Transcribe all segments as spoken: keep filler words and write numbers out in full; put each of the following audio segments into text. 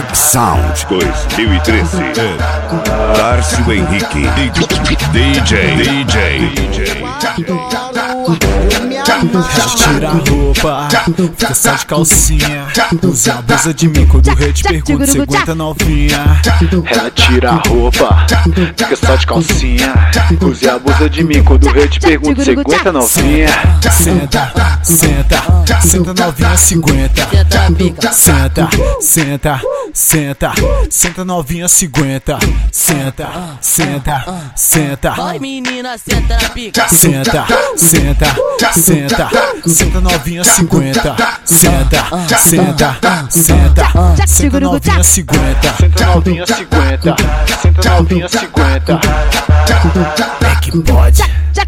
Look Sound dois mil e treze. Tarcio Henrique, D J, D J, D J. Tira a roupa, fica só de calcinha. Usa a blusa de mim quando eu te pergunto se aguenta novinha. Ela tira a roupa, fica só de calcinha. Use a blusa de mim quando eu te pergunto se aguenta novinha. Senta, senta, senta novinha, cinquenta. Senta, senta, senta, senta novinha, cinquenta. Senta, senta, senta. Vai menina, senta na pica. Senta, senta, senta, senta novinha, cinquenta. Senta, senta, senta, senta novinha, cinquenta. Senta novinha, cinquenta. Senta novinha, cinquenta. É que pode.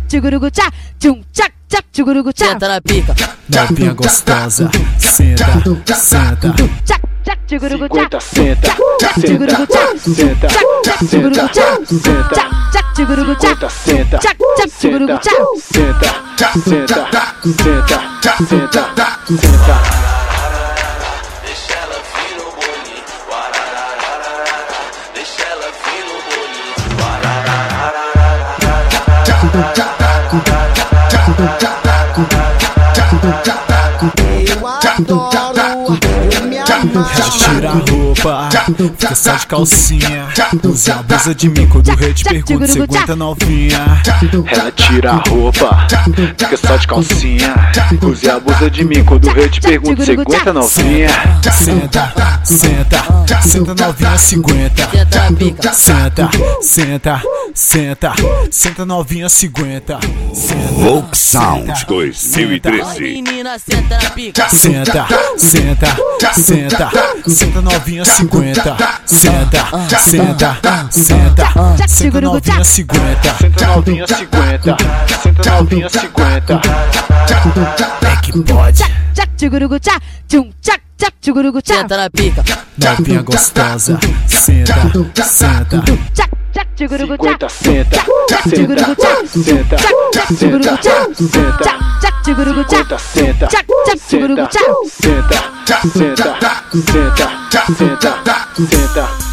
Senta na pica. Novinha gostosa, senta, senta. cinquenta, senta, senta, senta, senta, senta. cinquenta, senta, senta, senta, senta, senta, senta, senta. Deixa ela vir no bolinho, deixa ela vir no bolinho. Eu adoro, eu me Ela tira a roupa, fica só de calcinha. Usa a blusa de mim quando eu te pergunto se aguenta novinha. Ela tira a roupa, fica só de calcinha. Use a blusa de mim quando eu te pergunto se aguenta novinha. Senta, senta, senta novinha, cinquenta. Senta, senta, senta, senta novinha, cinquenta. Look Sound dois mil e Vai treze. menina, senta na pica. Senta, senta, senta, senta novinha, cinquenta. Senta, senta, senta, senta novinha, cinquenta. Senta novinha, cinquenta. Senta novinha, cinquenta. É que pode. Senta na pica. Novinha gostosa, senta, senta. cinquenta, senta, senta, senta, senta, senta. cinquenta, senta, senta, senta, senta, senta, senta, senta.